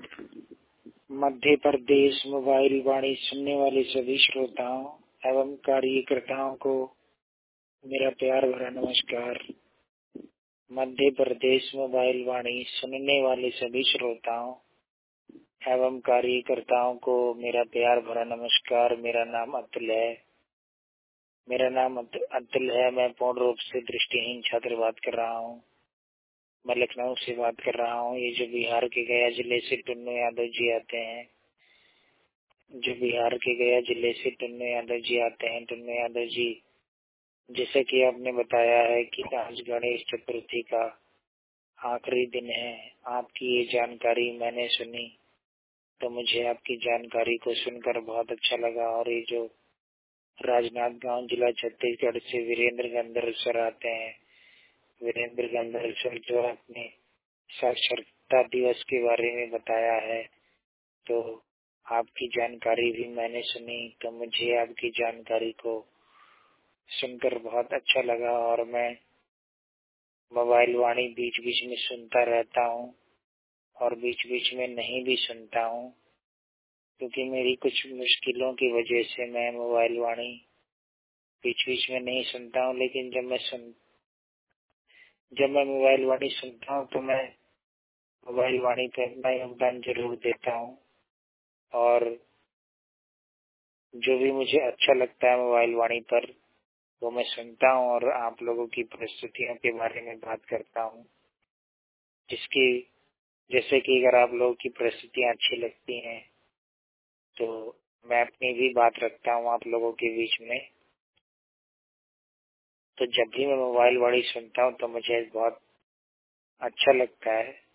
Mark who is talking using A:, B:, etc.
A: Madhya Pradesh mobile वाणी सुनने वाले सभी श्रोताओं एवं कार्यकर्ताओं को मेरा प्यार भरा नमस्कार। मध्य प्रदेश मोबाइल वाणी सुनने वाले सभी श्रोताओं एवं कार्यकर्ताओं को मेरा प्यार भरा नमस्कार। मेरा नाम अतुल है। मैं पूर्ण रूप से दृष्टिहीन छात्र बात कर रहा हूँ। मैं लखनऊ से बात कर रहा हूँ। ये जो बिहार के गया जिले से टुन्नू यादव जी आते हैं, टुन्नू यादव जी, जैसे कि आपने बताया है कि आज गणेश चतुर्थी का आखिरी दिन है। आपकी ये जानकारी मैंने सुनी तो मुझे आपकी जानकारी को सुनकर बहुत अच्छा लगा। और ये जो राजनांदगांव जिला छत्तीसगढ़ से वीरेंद्र गंधर्व सर आते हैं, वीरेंद्र गंधर्व सर जो आपने साक्षरता दिवस के बारे में बताया है, तो आपकी जानकारी भी मैंने सुनी तो मुझे आपकी जानकारी को सुनकर बहुत अच्छा लगा। और मैं मोबाइल वाणी बीच बीच में सुनता रहता हूँ और बीच बीच में नहीं भी सुनता हूँ, क्योंकि मेरी कुछ मुश्किलों की वजह से मैं मोबाइल वाणी बीच बीच में नहीं सुनता हूँ। लेकिन जब मैं मोबाइल वाणी सुनता हूँ तो मैं मोबाइल वाणी पर अपना योगदान जरूर देता हूँ। और जो भी मुझे अच्छा लगता है मोबाइल वाणी पर वो मैं सुनता हूँ और आप लोगों की परिस्थितियों के बारे में बात करता हूँ, जैसे कि अगर आप लोगों की परिस्थितियाँ अच्छी लगती हैं तो मैं अपनी भी बात रखता हूँ आप लोगों के बीच में। तो जब भी मैं मोबाइल वाणी सुनता हूँ तो मुझे बहुत अच्छा लगता है।